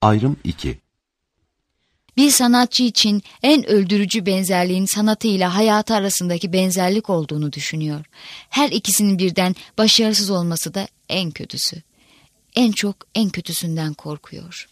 Ayrım 2. Bir sanatçı için en öldürücü benzerliğin sanatıyla hayatı arasındaki benzerlik olduğunu düşünüyor. Her ikisinin birden başarısız olması da en kötüsü. En çok en kötüsünden korkuyor.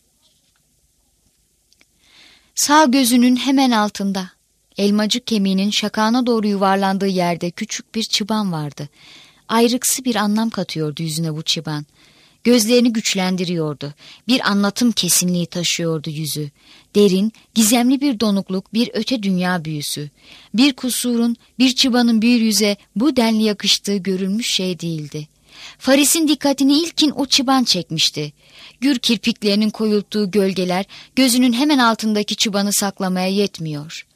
Sağ gözünün hemen altında, elmacık kemiğinin şakağına doğru yuvarlandığı yerde küçük bir çıban vardı. Ayrıksı bir anlam katıyordu yüzüne bu çıban. Gözlerini güçlendiriyordu. Bir anlatım kesinliği taşıyordu yüzü. Derin, gizemli bir donukluk, bir öte dünya büyüsü. Bir kusurun, bir çıbanın bir yüze bu denli yakıştığı görülmüş şey değildi. Faris'in dikkatini ilkin o çıban çekmişti. Gür kirpiklerinin koyulttuğu gölgeler gözünün hemen altındaki çıbanı saklamaya yetmiyor.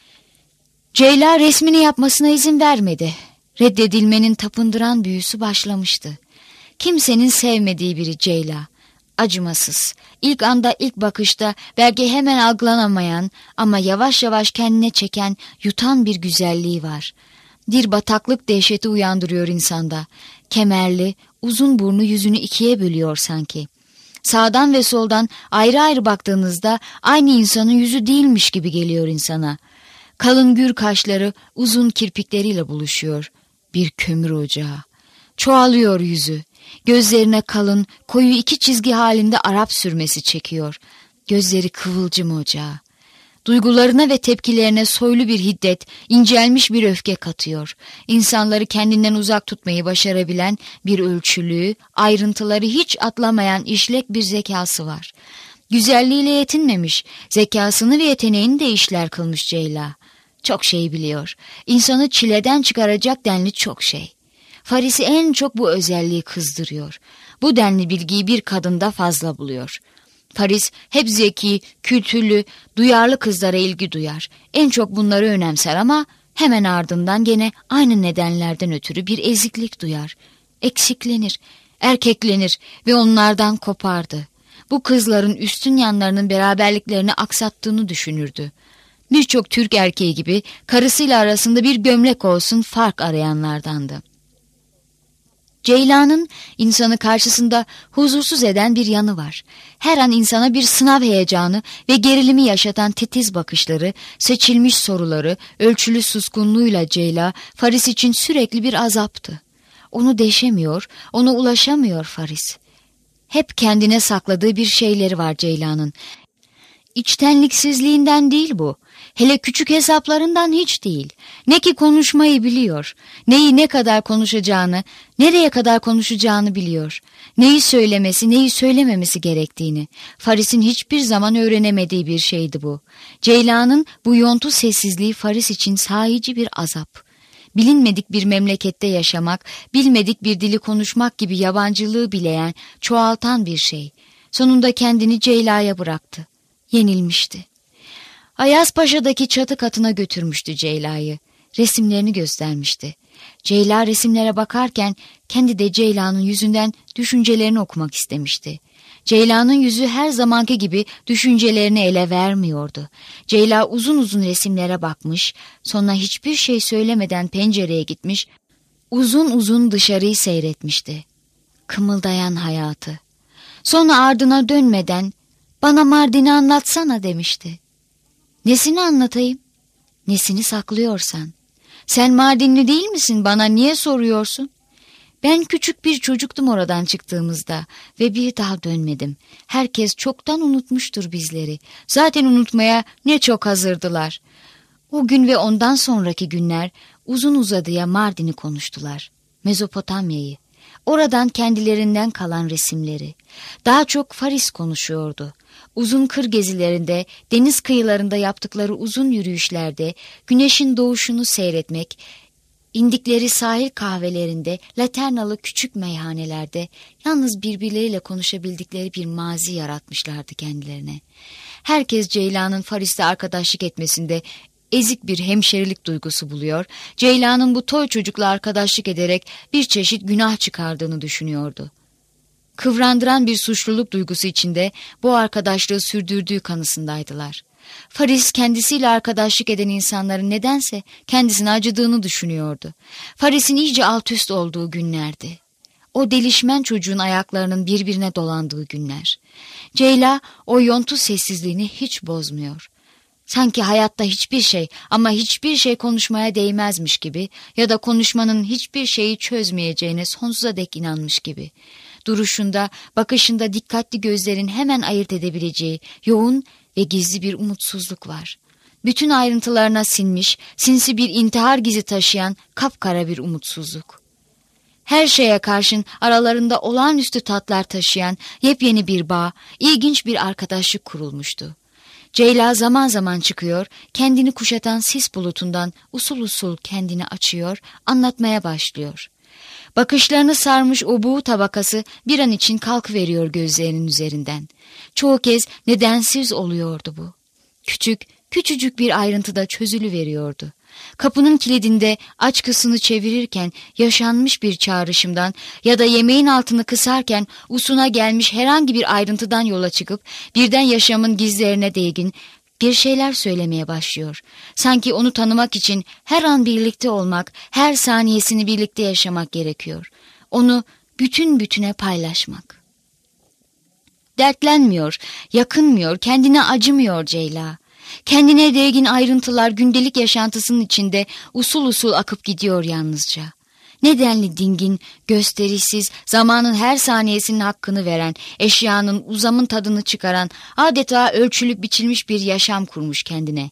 Ceyla resmini yapmasına izin vermedi. Reddedilmenin tapındıran büyüsü başlamıştı. Kimsenin sevmediği biri Ceyla. Acımasız, ilk anda ilk bakışta belki hemen algılanamayan ama yavaş yavaş kendine çeken, yutan bir güzelliği var. Bir bataklık dehşeti uyandırıyor insanda. Kemerli, uzun burnu yüzünü ikiye bölüyor sanki. Sağdan ve soldan ayrı ayrı baktığınızda aynı insanın yüzü değilmiş gibi geliyor insana. Kalın gür kaşları uzun kirpikleriyle buluşuyor. Bir kömür ocağı. Çoğalıyor yüzü. Gözlerine kalın, koyu iki çizgi halinde Arap sürmesi çekiyor. Gözleri kıvılcım ocağı. Duygularına ve tepkilerine soylu bir hiddet, incelmiş bir öfke katıyor. İnsanları kendinden uzak tutmayı başarabilen bir ölçülüğü, ayrıntıları hiç atlamayan işlek bir zekası var. Güzelliğiyle yetinmemiş, zekasını ve yeteneğini de işler kılmış Ceyla. Çok şey biliyor. İnsanı çileden çıkaracak denli çok şey. Faris'i en çok bu özelliği kızdırıyor. Bu denli bilgiyi bir kadında fazla buluyor. Faris hep zeki, kültürlü, duyarlı kızlara ilgi duyar. En çok bunları önemser ama hemen ardından gene aynı nedenlerden ötürü bir eziklik duyar. Eksiklenir, erkeklenir ve onlardan kopardı. Bu kızların üstün yanlarının beraberliklerini aksattığını düşünürdü. Birçok Türk erkeği gibi karısıyla arasında bir gömlek olsun fark arayanlardandı. Ceyla'nın insanı karşısında huzursuz eden bir yanı var. Her an insana bir sınav heyecanı ve gerilimi yaşatan titiz bakışları, seçilmiş soruları, ölçülü suskunluğuyla Ceyla, Faris için sürekli bir azaptı. Onu deşemiyor, ona ulaşamıyor Faris. Hep kendine sakladığı bir şeyleri var Ceyla'nın. İçtenliksizliğinden değil bu. Hele küçük hesaplarından hiç değil. Ne ki konuşmayı biliyor. Neyi ne kadar konuşacağını, nereye kadar konuşacağını biliyor. Neyi söylemesi, neyi söylememesi gerektiğini. Faris'in hiçbir zaman öğrenemediği bir şeydi bu. Ceyla'nın bu yontu sessizliği Faris için sahici bir azap. Bilinmedik bir memlekette yaşamak, bilmedik bir dili konuşmak gibi yabancılığı bileyen, çoğaltan bir şey. Sonunda kendini Ceyla'ya bıraktı. Yenilmişti. Ayazpaşa'daki çatı katına götürmüştü Ceyla'yı. Resimlerini göstermişti. Ceyla resimlere bakarken kendi de Ceyla'nın yüzünden düşüncelerini okumak istemişti. Ceyla'nın yüzü her zamanki gibi düşüncelerini ele vermiyordu. Ceyla uzun uzun resimlere bakmış, sonra hiçbir şey söylemeden pencereye gitmiş, uzun uzun dışarıyı seyretmişti. Kımıldayan hayatı. Sonra ardına dönmeden "Bana Mardin'i anlatsana" demişti. "Nesini anlatayım?" "Nesini saklıyorsan. Sen Mardinli değil misin? Bana niye soruyorsun?" "Ben küçük bir çocuktum oradan çıktığımızda ve bir daha dönmedim. Herkes çoktan unutmuştur bizleri. Zaten unutmaya ne çok hazırdılar." O gün ve ondan sonraki günler uzun uzadıya Mardin'i konuştular. Mezopotamya'yı. Oradan kendilerinden kalan resimleri. Daha çok Faris konuşuyordu. Uzun kır gezilerinde, deniz kıyılarında yaptıkları uzun yürüyüşlerde, güneşin doğuşunu seyretmek, indikleri sahil kahvelerinde, laternalı küçük meyhanelerde, yalnız birbirleriyle konuşabildikleri bir mazi yaratmışlardı kendilerine. Herkes Ceyla'nın Faris'te arkadaşlık etmesinde ezik bir hemşerilik duygusu buluyor, Ceyla'nın bu toy çocukla arkadaşlık ederek bir çeşit günah çıkardığını düşünüyordu. Kıvrandıran bir suçluluk duygusu içinde bu arkadaşlığı sürdürdüğü kanısındaydılar. Faris kendisiyle arkadaşlık eden insanların nedense kendisine acıdığını düşünüyordu. Faris'in iyice altüst olduğu günlerdi. o delişmen çocuğun ayaklarının birbirine dolandığı günler. Ceyla o yontu sessizliğini hiç bozmuyor. Sanki hayatta hiçbir şey ama hiçbir şey konuşmaya değmezmiş gibi ya da konuşmanın hiçbir şeyi çözmeyeceğine sonsuza dek inanmış gibi. Duruşunda, bakışında dikkatli gözlerin hemen ayırt edebileceği yoğun ve gizli bir umutsuzluk var. Bütün ayrıntılarına sinmiş, sinsi bir intihar gizi taşıyan kapkara bir umutsuzluk. Her şeye karşın aralarında olağanüstü tatlar taşıyan yepyeni bir bağ, ilginç bir arkadaşlık kurulmuştu. Ceyla zaman zaman çıkıyor, kendini kuşatan sis bulutundan usul usul kendini açıyor, anlatmaya başlıyor. Bakışlarını sarmış o buğu tabakası bir an için kalkıveriyor gözlerinin üzerinden. Çoğu kez nedensiz oluyordu bu. Küçücük bir ayrıntıda çözülüveriyordu. Kapının kilidinde açkısını çevirirken yaşanmış bir çağrışımdan ya da yemeğin altını kısarken usuna gelmiş herhangi bir ayrıntıdan yola çıkıp birden yaşamın gizlerine değgin bir şeyler söylemeye başlıyor. Sanki onu tanımak için her an birlikte olmak, her saniyesini birlikte yaşamak gerekiyor. Onu bütün bütüne paylaşmak. Dertlenmiyor, yakınmıyor, kendine acımıyor Ceyla. Kendine değgin ayrıntılar gündelik yaşantısının içinde usul usul akıp gidiyor yalnızca. Nedenli dingin, gösterişsiz, zamanın her saniyesinin hakkını veren, eşyanın uzamın tadını çıkaran, adeta ölçülüp biçilmiş bir yaşam kurmuş kendine.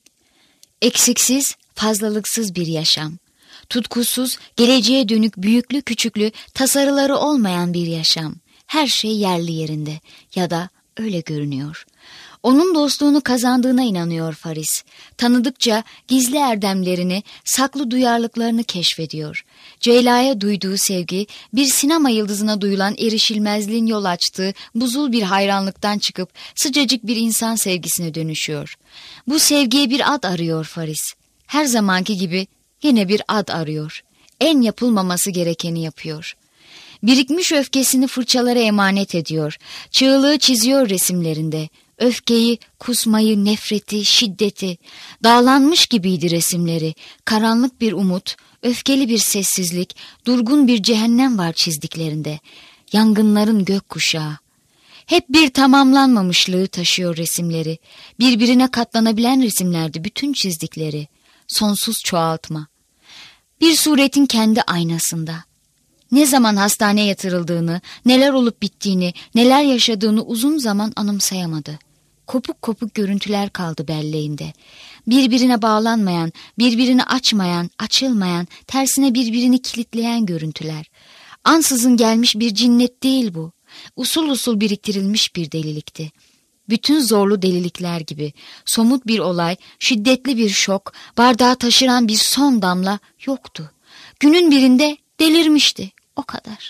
Eksiksiz, fazlalıksız bir yaşam. Tutkusuz, geleceğe dönük büyüklü küçüklü tasarıları olmayan bir yaşam. Her şey yerli yerinde ya da öyle görünüyor. Onun dostluğunu kazandığına inanıyor Faris. Tanıdıkça gizli erdemlerini, saklı duyarlılıklarını keşfediyor. Ceyla'ya duyduğu sevgi, bir sinema yıldızına duyulan erişilmezliğin yol açtığı buzul bir hayranlıktan çıkıp sıcacık bir insan sevgisine dönüşüyor. Bu sevgiye bir ad arıyor Faris. Her zamanki gibi yine bir ad arıyor. En yapılmaması gerekeni yapıyor. Birikmiş öfkesini fırçalara emanet ediyor. Çığlığı çiziyor resimlerinde. Öfkeyi, kusmayı, nefreti, şiddeti. Dağlanmış gibiydi resimleri. Karanlık bir umut, öfkeli bir sessizlik, durgun bir cehennem var çizdiklerinde. Yangınların gökkuşağı. Hep bir tamamlanmamışlığı taşıyor resimleri. Birbirine katlanabilen resimlerdi bütün çizdikleri. Sonsuz çoğaltma. Bir suretin kendi aynasında. Ne zaman hastaneye yatırıldığını, neler olup bittiğini, neler yaşadığını uzun zaman anımsayamadı. Kopuk kopuk görüntüler kaldı belleğinde. Birbirine bağlanmayan, birbirini açmayan, açılmayan, tersine birbirini kilitleyen görüntüler. Ansızın gelmiş bir cinnet değil bu. Usul usul biriktirilmiş bir delilikti. Bütün zorlu delilikler gibi somut bir olay, şiddetli bir şok, bardağı taşıran bir son damla yoktu. Günün birinde delirmişti, o kadar.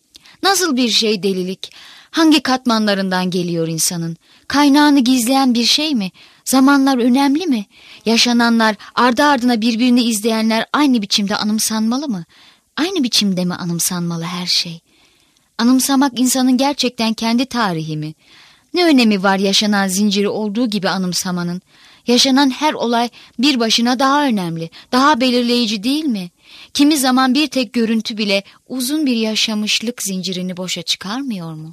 Nasıl bir şey delilik? Hangi katmanlarından geliyor insanın? Kaynağını gizleyen bir şey mi? Zamanlar önemli mi? Yaşananlar, ardı ardına birbirini izleyenler aynı biçimde anımsanmalı mı? Aynı biçimde mi anımsanmalı her şey? Anımsamak insanın gerçekten kendi tarihi mi? Ne önemi var yaşanan zinciri olduğu gibi anımsamanın? Yaşanan her olay bir başına daha önemli, daha belirleyici değil mi? Kimi zaman bir tek görüntü bile uzun bir yaşamışlık zincirini boşa çıkarmıyor mu?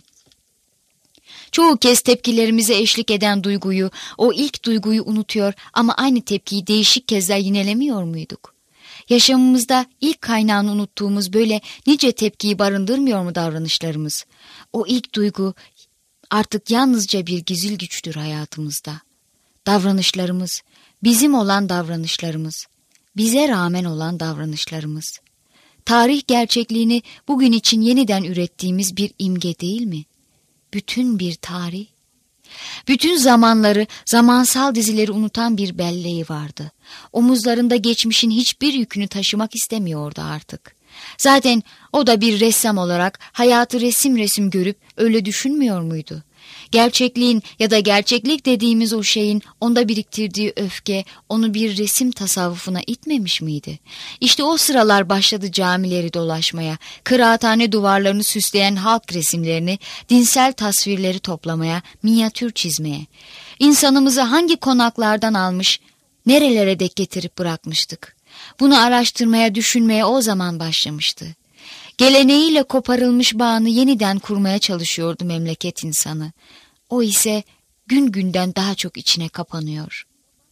Çoğu kez tepkilerimize eşlik eden duyguyu, o ilk duyguyu unutuyor ama aynı tepkiyi değişik kezler yinelemiyor muyduk? Yaşamımızda ilk kaynağını unuttuğumuz böyle nice tepkiyi barındırmıyor mu davranışlarımız? O ilk duygu artık yalnızca bir gizil güçtür hayatımızda. Davranışlarımız, bizim olan davranışlarımız, bize rağmen olan davranışlarımız. Tarih gerçekliğini bugün için yeniden ürettiğimiz bir imge değil mi? Bütün bir tarih. Bütün zamanları, zamansal dizileri unutan bir belleği vardı. Omuzlarında geçmişin hiçbir yükünü taşımak istemiyordu artık. Zaten o da bir ressam olarak hayatı resim resim görüp öyle düşünmüyor muydu? Gerçekliğin ya da gerçeklik dediğimiz o şeyin onda biriktirdiği öfke onu bir resim tasavvufuna itmemiş miydi? İşte o sıralar başladı camileri dolaşmaya, kıraathane duvarlarını süsleyen halk resimlerini, dinsel tasvirleri toplamaya, minyatür çizmeye. İnsanımızı hangi konaklardan almış, nerelere dek getirip bırakmıştık? Bunu araştırmaya, düşünmeye o zaman başlamıştı. Geleneğiyle koparılmış bağını yeniden kurmaya çalışıyordu memleket insanı. O ise gün günden daha çok içine kapanıyor.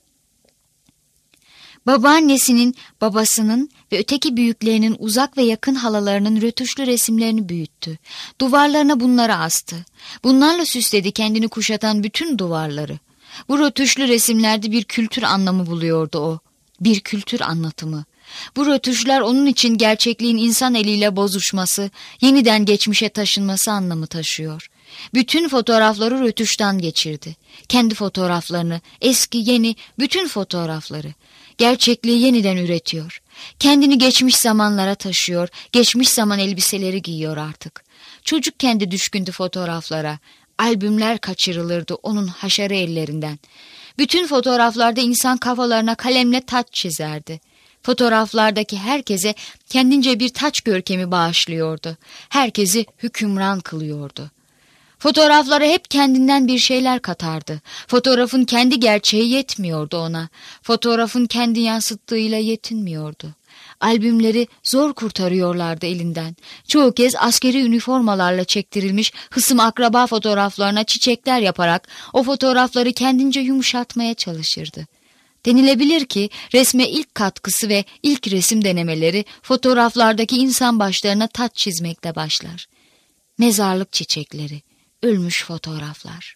Babaannesinin, babasının ve öteki büyüklerinin uzak ve yakın halalarının rötuşlu resimlerini büyüttü. Duvarlarına bunları astı. Bunlarla süsledi kendini kuşatan bütün duvarları. Bu rötuşlu resimlerde bir kültür anlamı buluyordu o. Bir kültür anlatımı. Bu rötuşlar onun için gerçekliğin insan eliyle bozuşması, yeniden geçmişe taşınması anlamı taşıyor. Bütün fotoğrafları rötuştan geçirdi. Kendi fotoğraflarını, eski, yeni, bütün fotoğrafları. Gerçekliği yeniden üretiyor. Kendini geçmiş zamanlara taşıyor, geçmiş zaman elbiseleri giyiyor artık. Çocukken de düşkündü fotoğraflara. Albümler kaçırılırdı onun haşarı ellerinden. Bütün fotoğraflarda insan kafalarına kalemle taç çizerdi. Fotoğraflardaki herkese kendince bir taç görkemi bağışlıyordu. Herkesi hükümran kılıyordu. Fotoğraflara hep kendinden bir şeyler katardı. Fotoğrafın kendi gerçeği yetmiyordu ona. Fotoğrafın kendi yansıttığıyla yetinmiyordu. Albümleri zor kurtarıyorlardı elinden. Çoğu kez askeri üniformalarla çektirilmiş hısım akraba fotoğraflarına çiçekler yaparak o fotoğrafları kendince yumuşatmaya çalışırdı. Denilebilir ki resme ilk katkısı ve ilk resim denemeleri fotoğraflardaki insan başlarına taç çizmekle başlar. Mezarlık çiçekleri, ölmüş fotoğraflar.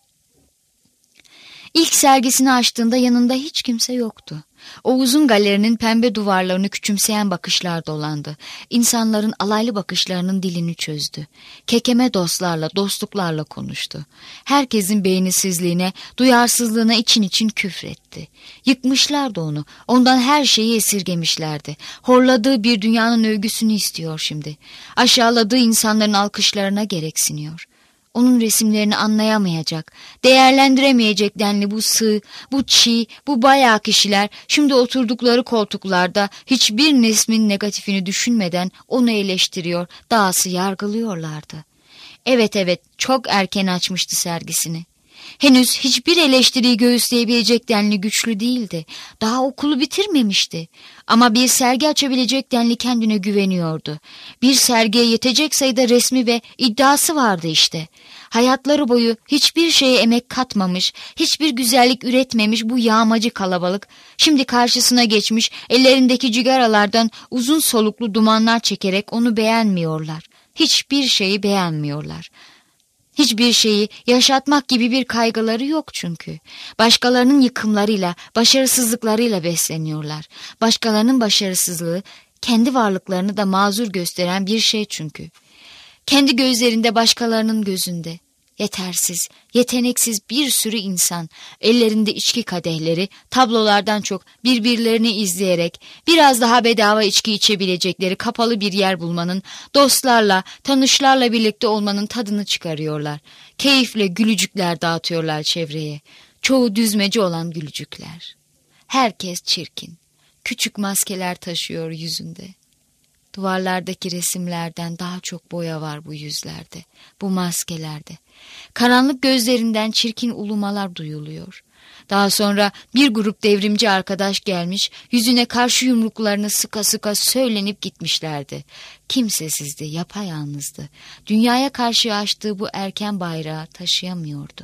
İlk sergisini açtığında yanında hiç kimse yoktu. O uzun galerinin pembe duvarlarını küçümseyen bakışlar dolandı. İnsanların alaylı bakışlarının dilini çözdü. Kekeme dostlarla, dostluklarla konuştu. Herkesin beğenisizliğine, duyarsızlığına için için küfretti. Yıkmışlardı onu, ondan her şeyi esirgemişlerdi. Horladığı bir dünyanın övgüsünü istiyor şimdi. Aşağıladığı insanların alkışlarına gereksiniyor. Onun resimlerini anlayamayacak, değerlendiremeyecek denli bu sığ, bu çiğ, bu bayağı kişiler şimdi oturdukları koltuklarda hiçbir resmin negatifini düşünmeden onu eleştiriyor, dahası yargılıyorlardı. Evet, çok erken açmıştı sergisini. Henüz hiçbir eleştiriyi göğüsleyebilecek denli güçlü değildi. Daha okulu bitirmemişti. Ama bir sergi açabilecek denli kendine güveniyordu. Bir sergiye yetecek sayıda resmi ve iddiası vardı işte. Hayatları boyu hiçbir şeye emek katmamış, hiçbir güzellik üretmemiş bu yağmacı kalabalık, şimdi karşısına geçmiş ellerindeki cigaralardan uzun soluklu dumanlar çekerek onu beğenmiyorlar. Hiçbir şeyi beğenmiyorlar. Hiçbir şeyi yaşatmak gibi bir kaygıları yok çünkü. Başkalarının yıkımlarıyla, başarısızlıklarıyla besleniyorlar. Başkalarının başarısızlığı kendi varlıklarını da mazur gösteren bir şey çünkü. Kendi gözlerinde, başkalarının gözünde. Yetersiz, yeteneksiz bir sürü insan, ellerinde içki kadehleri, tablolardan çok birbirlerini izleyerek biraz daha bedava içki içebilecekleri kapalı bir yer bulmanın, dostlarla, tanışlarla birlikte olmanın tadını çıkarıyorlar. Keyifle gülücükler dağıtıyorlar çevreye. Çoğu düzmece olan gülücükler. Herkes çirkin. Küçük maskeler taşıyor yüzünde. Duvarlardaki resimlerden daha çok boya var bu yüzlerde, bu maskelerde. Karanlık gözlerinden çirkin ulumalar duyuluyor. Daha sonra bir grup devrimci arkadaş gelmiş, yüzüne karşı yumruklarını sıka sıka söylenip gitmişlerdi. Kimsesizdi, yapayalnızdı. Dünyaya karşı açtığı bu erken bayrağı taşıyamıyordu.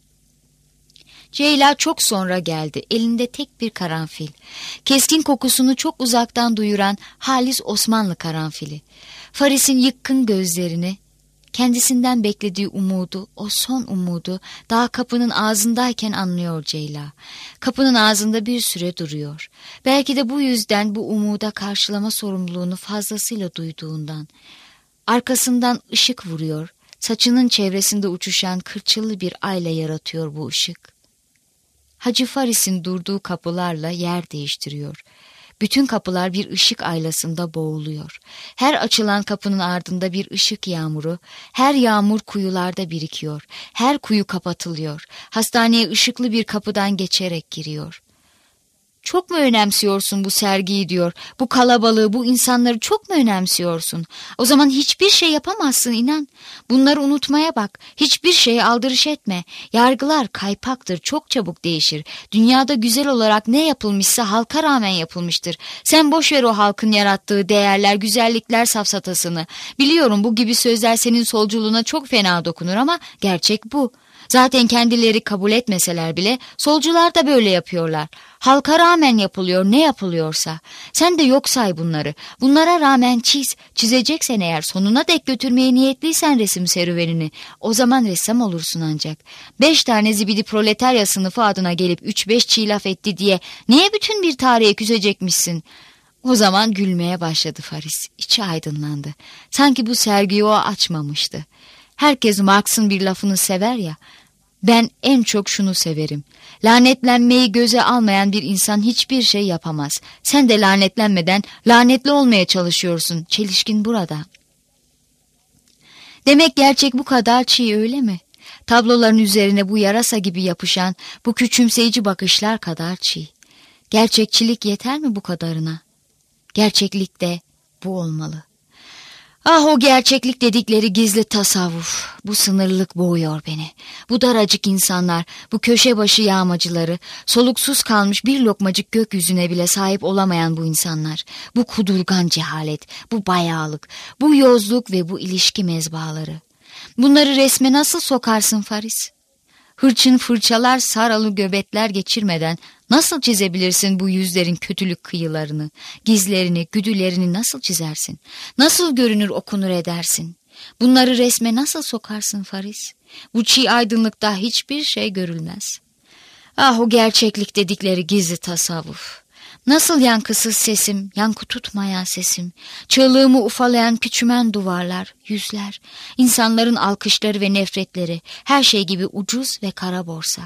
Ceyla çok sonra geldi, elinde tek bir karanfil. Keskin kokusunu çok uzaktan duyuran halis Osmanlı karanfili. Faris'in yıkkın gözlerini, kendisinden beklediği umudu, o son umudu daha kapının ağzındayken anlıyor Ceyla. Kapının ağzında bir süre duruyor. Belki de bu yüzden bu umuda karşılama sorumluluğunu fazlasıyla duyduğundan. Arkasından ışık vuruyor, saçının çevresinde uçuşan kırçıllı bir ayla yaratıyor bu ışık. Hacı Faris'in durduğu kapılarla yer değiştiriyor. Bütün kapılar bir ışık aylasında boğuluyor. Her açılan kapının ardında bir ışık yağmuru, her yağmur kuyularda birikiyor. Her kuyu kapatılıyor. Hastaneye ışıklı bir kapıdan geçerek giriyor. Çok mu önemsiyorsun bu sergiyi diyor. Bu kalabalığı, bu insanları çok mu önemsiyorsun? O zaman hiçbir şey yapamazsın inan. Bunları unutmaya bak. Hiçbir şeye aldırış etme. Yargılar kaypaktır, çok çabuk değişir. Dünyada güzel olarak ne yapılmışsa halka rağmen yapılmıştır. Sen boş ver o halkın yarattığı değerler, güzellikler safsatasını. Biliyorum bu gibi sözler senin solculuğuna çok fena dokunur ama gerçek bu. Zaten kendileri kabul etmeseler bile solcular da böyle yapıyorlar. Halka rağmen yapılıyor ne yapılıyorsa. Sen de yok say bunları. Bunlara rağmen çiz. Çizeceksen eğer sonuna dek götürmeye niyetliysen resim serüvenini. O zaman ressam olursun ancak. 5 tane zibidi proletarya sınıfı adına gelip 3-5 çiğ laf etti diye niye bütün bir tarihe küsecekmişsin? O zaman gülmeye başladı Faris. İçi aydınlandı. Sanki bu sergiyi o açmamıştı. Herkes Marx'ın bir lafını sever ya. Ben en çok şunu severim. Lanetlenmeyi göze almayan bir insan hiçbir şey yapamaz. Sen de lanetlenmeden lanetli olmaya çalışıyorsun. Çelişkin burada. Demek gerçek bu kadar çiğ öyle mi? Tabloların üzerine bu yarasa gibi yapışan, bu küçümseyici bakışlar kadar çiğ. Gerçekçilik yeter mi bu kadarına? Gerçeklik de bu olmalı. Ah o gerçeklik dedikleri gizli tasavvuf. Bu sınırlılık boğuyor beni. Bu daracık insanlar, bu köşe başı yağmacıları, soluksuz kalmış bir lokmacık gökyüzüne bile sahip olamayan bu insanlar. Bu kudurgan cehalet, bu bayağılık, bu yozluk ve bu ilişki mezbaları. Bunları resme nasıl sokarsın Faris? Hırçın fırçalar, saralı göbekler geçirmeden nasıl çizebilirsin bu yüzlerin kötülük kıyılarını, gizlerini, güdülerini nasıl çizersin? Nasıl görünür okunur edersin? Bunları resme nasıl sokarsın Faris? Bu çiğ aydınlıkta hiçbir şey görülmez. Ah o gerçeklik dedikleri gizli tasavvuf. Nasıl yankısız sesim, yankı tutmayan sesim, çığlığımı ufalayan küçümen duvarlar, yüzler, insanların alkışları ve nefretleri, her şey gibi ucuz ve kara borsa.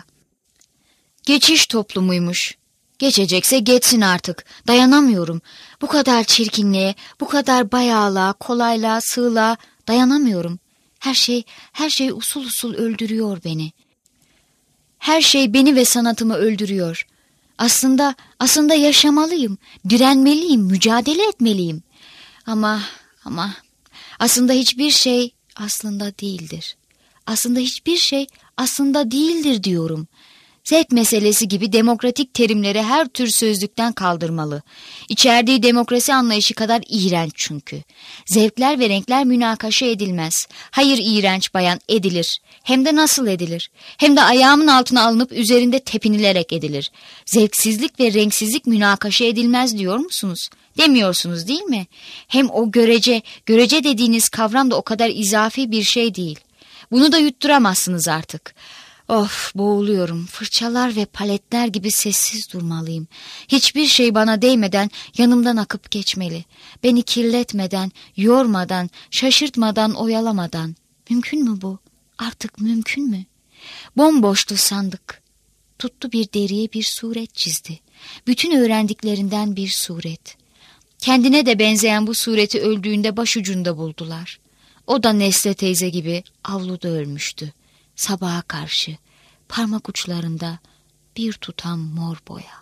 Geçiş toplumuymuş. Geçecekse geçsin artık, dayanamıyorum. Bu kadar çirkinliğe, bu kadar bayağılığa, kolaylığa, sığlığa dayanamıyorum. Her şey usul usul öldürüyor beni. Her şey beni ve sanatımı öldürüyor. Aslında yaşamalıyım, direnmeliyim, mücadele etmeliyim. Ama aslında hiçbir şey aslında değildir. Aslında hiçbir şey aslında değildir diyorum. Zevk meselesi gibi demokratik terimleri her tür sözlükten kaldırmalı. İçerdiği demokrasi anlayışı kadar iğrenç çünkü. Zevkler ve renkler münakaşa edilmez. Hayır iğrenç bayan edilir. Hem de nasıl edilir? Hem de ayağımın altına alınıp üzerinde tepinilerek edilir. Zevksizlik ve renksizlik münakaşa edilmez diyor musunuz? Demiyorsunuz değil mi? Hem o görece dediğiniz kavram da o kadar izafi bir şey değil. Bunu da yutturamazsınız artık. Of boğuluyorum. Fırçalar ve paletler gibi sessiz durmalıyım. Hiçbir şey bana değmeden yanımdan akıp geçmeli. Beni kirletmeden, yormadan, şaşırtmadan, oyalamadan. Mümkün mü bu? Artık mümkün mü? Bomboştu sandık. Tuttu bir deriye bir suret çizdi. Bütün öğrendiklerinden bir suret. Kendine de benzeyen bu sureti öldüğünde başucunda buldular. O da Nesle teyze gibi avluda ölmüştü. Sabaha karşı parmak uçlarında bir tutam mor boya.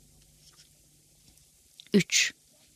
3.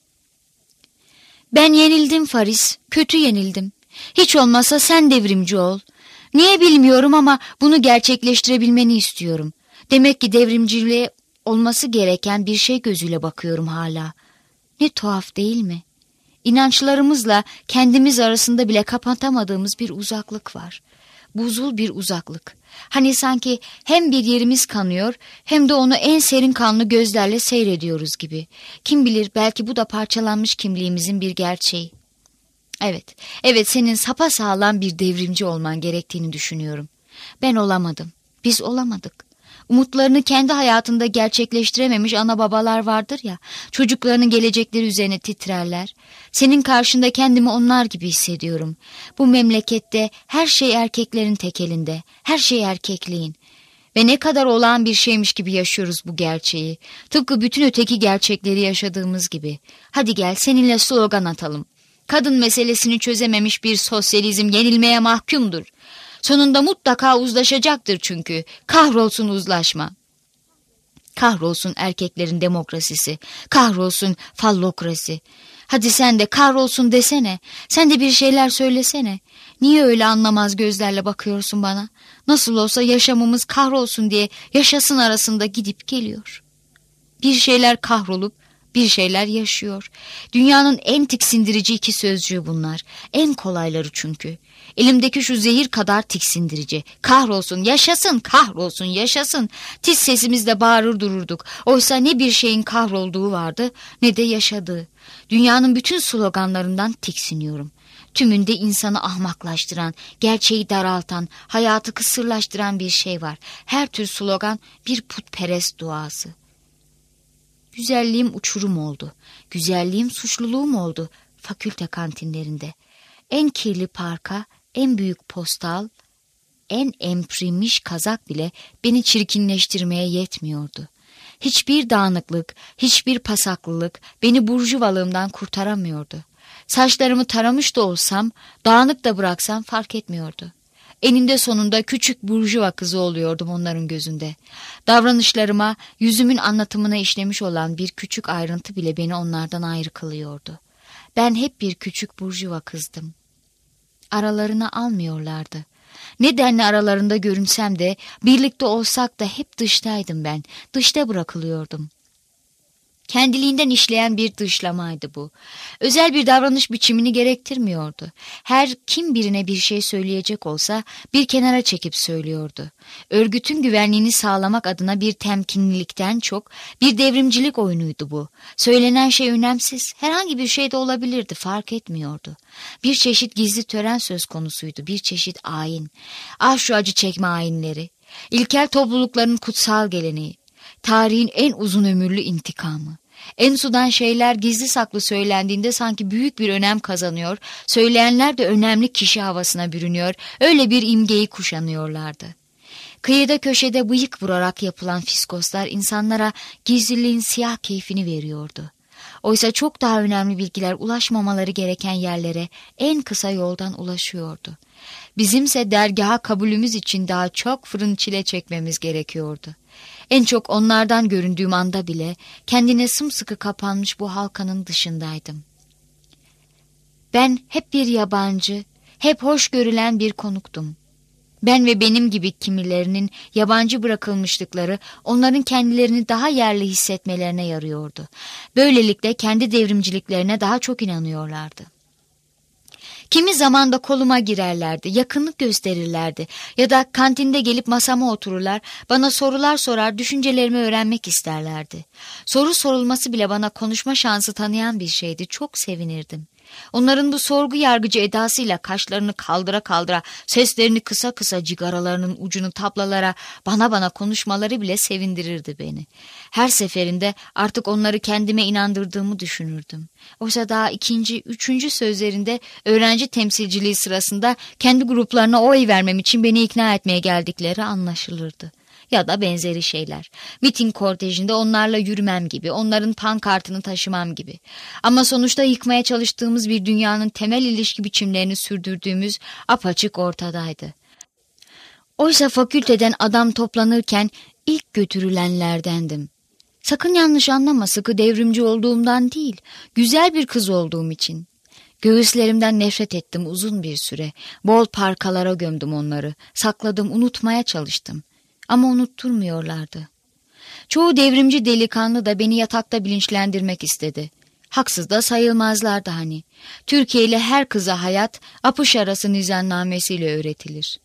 Ben yenildim Faris, kötü yenildim. Hiç olmazsa sen devrimci ol. Niye bilmiyorum ama bunu gerçekleştirebilmeni istiyorum. Demek ki devrimciliğe olması gereken bir şey gözüyle bakıyorum hala. Ne tuhaf değil mi? İnançlarımızla kendimiz arasında bile kapatamadığımız bir uzaklık var. Buzul bir uzaklık. Hani sanki hem bir yerimiz kanıyor hem de onu en serin kanlı gözlerle seyrediyoruz gibi. Kim bilir belki bu da parçalanmış kimliğimizin bir gerçeği. Evet senin sapasağlam bir devrimci olman gerektiğini düşünüyorum. Ben olamadım. Biz olamadık. Umutlarını kendi hayatında gerçekleştirememiş ana babalar vardır ya, çocuklarının gelecekleri üzerine titrerler. Senin karşında kendimi onlar gibi hissediyorum. Bu memlekette her şey erkeklerin tekelinde, her şey erkekliğin. Ve ne kadar olağan bir şeymiş gibi yaşıyoruz bu gerçeği. Tıpkı bütün öteki gerçekleri yaşadığımız gibi. Hadi gel seninle slogan atalım. Kadın meselesini çözememiş bir sosyalizm yenilmeye mahkumdur. Sonunda mutlaka uzlaşacaktır çünkü. Kahrolsun uzlaşma. Kahrolsun erkeklerin demokrasisi, kahrolsun fallokrasi. Hadi sen de kahrolsun desene, sen de bir şeyler söylesene. Niye öyle anlamaz gözlerle bakıyorsun bana? Nasıl olsa yaşamımız kahrolsun diye yaşasın arasında gidip geliyor. Bir şeyler kahrolup bir şeyler yaşıyor. Dünyanın en tiksindirici iki sözcüğü bunlar. En kolayları çünkü. Elimdeki şu zehir kadar tiksindirici. Kahrolsun, yaşasın, kahrolsun, yaşasın. Tiz sesimizle bağırır dururduk. Oysa ne bir şeyin kahrolduğu vardı ne de yaşadığı. Dünyanın bütün sloganlarından tiksiniyorum. Tümünde insanı ahmaklaştıran, gerçeği daraltan, hayatı kısırlaştıran bir şey var. Her tür slogan bir putperest duası. Güzelliğim uçurum oldu. Güzelliğim suçluluğum oldu fakülte kantinlerinde. En kirli parka, en büyük postal, en emprimiş kazak bile beni çirkinleştirmeye yetmiyordu. Hiçbir dağınıklık, hiçbir pasaklılık beni burjuvalığımdan kurtaramıyordu. Saçlarımı taramış da olsam, dağınık da bıraksam fark etmiyordu. Eninde sonunda küçük burjuva kızı oluyordum onların gözünde. Davranışlarıma, yüzümün anlatımına işlemiş olan bir küçük ayrıntı bile beni onlardan ayrı kılıyordu. Ben hep bir küçük burjuva kızdım. Aralarına almıyorlardı. Nedenle aralarında görünsem de, birlikte olsak da hep dıştaydım ben, dışta bırakılıyordum. Kendiliğinden işleyen bir dışlamaydı bu. Özel bir davranış biçimini gerektirmiyordu. Her kim birine bir şey söyleyecek olsa bir kenara çekip söylüyordu. Örgütün güvenliğini sağlamak adına bir temkinlilikten çok bir devrimcilik oyunuydu bu. Söylenen şey önemsiz, herhangi bir şey de olabilirdi, fark etmiyordu. Bir çeşit gizli tören söz konusuydu, bir çeşit ayin. Ah şu acı çekme ayinleri, ilkel toplulukların kutsal geleneği, tarihin en uzun ömürlü intikamı. En sudan şeyler gizli saklı söylendiğinde sanki büyük bir önem kazanıyor, söyleyenler de önemli kişi havasına bürünüyor, öyle bir imgeyi kuşanıyorlardı. Kıyıda köşede bıyık vurarak yapılan fiskoslar insanlara gizliliğin siyah keyfini veriyordu. Oysa çok daha önemli bilgiler ulaşmamaları gereken yerlere en kısa yoldan ulaşıyordu. Bizimse dergaha kabulümüz için daha çok fırın çile çekmemiz gerekiyordu. En çok onlardan göründüğüm anda bile kendine sımsıkı kapanmış bu halkanın dışındaydım. Ben hep bir yabancı, hep hoş görülen bir konuktum. Ben ve benim gibi kimilerinin yabancı bırakılmışlıkları onların kendilerini daha yerli hissetmelerine yarıyordu. Böylelikle kendi devrimciliklerine daha çok inanıyorlardı. Kimi zaman da koluma girerlerdi, yakınlık gösterirlerdi ya da kantinde gelip masama otururlar, bana sorular sorar, düşüncelerimi öğrenmek isterlerdi. Soru sorulması bile bana konuşma şansı tanıyan bir şeydi, çok sevinirdim. Onların bu sorgu yargıcı edasıyla kaşlarını kaldıra kaldıra, seslerini kısa kısa cigaralarının ucunu tablalara bana konuşmaları bile sevindirirdi beni. Her seferinde artık onları kendime inandırdığımı düşünürdüm. Oysa daha ikinci, üçüncü sözlerinde öğrenci temsilciliği sırasında kendi gruplarına oy vermem için beni ikna etmeye geldikleri anlaşılırdı. Ya da benzeri şeyler. Miting kortejinde onlarla yürümem gibi, onların pankartını taşımam gibi. Ama sonuçta yıkmaya çalıştığımız bir dünyanın temel ilişki biçimlerini sürdürdüğümüz apaçık ortadaydı. Oysa fakülteden adam toplanırken ilk götürülenlerdendim. Sakın yanlış anlama, sıkı devrimci olduğumdan değil, güzel bir kız olduğum için. Göğüslerimden nefret ettim uzun bir süre. Bol parkalara gömdüm onları, sakladım, unutmaya çalıştım. Ama unutturmuyorlardı. Çoğu devrimci delikanlı da beni yatakta bilinçlendirmek istedi. Haksız da sayılmazlardı hani. Türkiye ile her kıza hayat apış arası nizamnamesiyle öğretilir.